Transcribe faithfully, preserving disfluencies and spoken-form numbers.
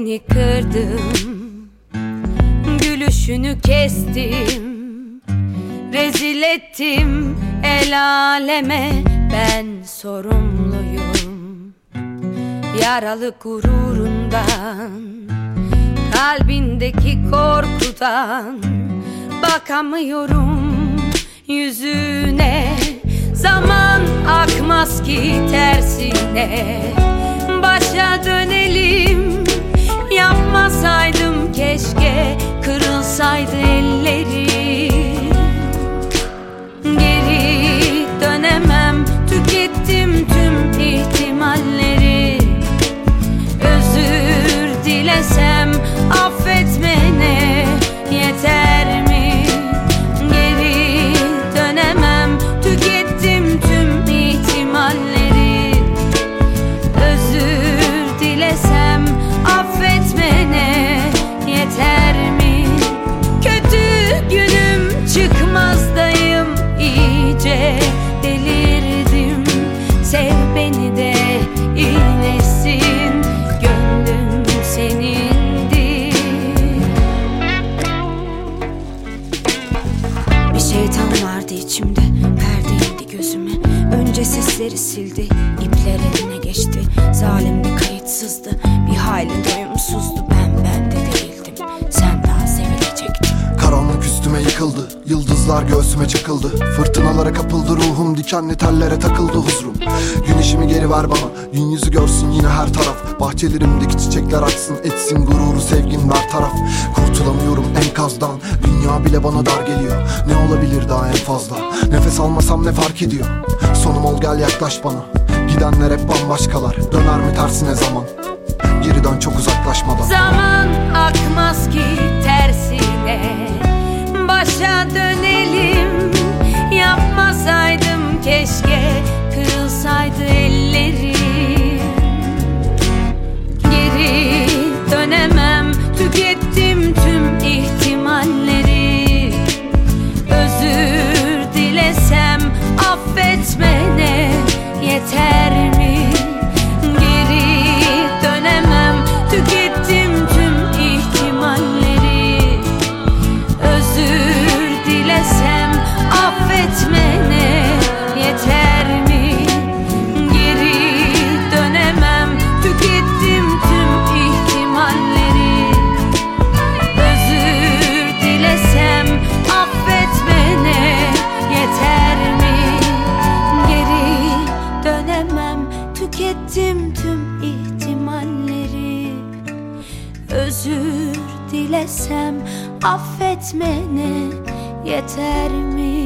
Kalbini kırdım, gülüşünü kestim, rezil ettim el aleme, ben sorumluyum. Yaralı gururundan, kalbindeki korkudan bakamıyorum yüzüne. Zaman akmaz ki tersine, başa dönelim. Yapmasaydım keşke, kırılsaydı ellerim. Geri dönemem, tükettim tüm ihtimalleri. Özür dilesem affetmene yeter mi? Geri dönemem, tükettim tüm ihtimalleri. Özür dilesem affetmene yeter mi? Kötü günüm çıkmazdayım, iyice delirdim. Sev beni de iyileşsin, gönlüm senindi. Bir şeytan vardı içimde, perde indi gözüme. Önce sesleri sildi, ipler eline geçti. Zalimdi, kayıtsızdı, bir hayli doyumsuzdu. Ben bende değildim, sen daha sevilecektin. Karanlık üstüme yıkıldı, yıldızlar göğsüme çıkıldı. Fırtınalara kapıldı ruhum, dikenli tellere takıldı huzurum. Güneşimi geri ver bana, gün yüzü görsün yine her taraf. Bahçelerimdeki çiçekler açsın, etsin gururu sevgin ver taraf. Kurtulamıyorum enkazdan, dünya bile bana dar geliyor. Ne olabilir daha en fazla, nefes almasam ne fark ediyor? Sonum ol, gel yaklaş bana. Gidenler hep bambaşkalar, döner mi tersine zaman? Geri dön çok uzaklaşmadan. Zaman akmaz ki tersine, başa dönelim. Yapmasaydım keşke, kırılsaydı ellerim. Geri dönemem, tükettim tüm ihtimalleri. Özür dilesem affetmene yeter mi? Geri dönemem, tükettim tüm ihtimalleri. Özür dilesem affetmene yeter mi? Geri dönemem, tükettim tüm ihtimalleri. Özür dilesem affetmene yeter mi? Geri dönemem, tükettim tüm ihtimalleri. Özür dilesem affetmene yeter mi?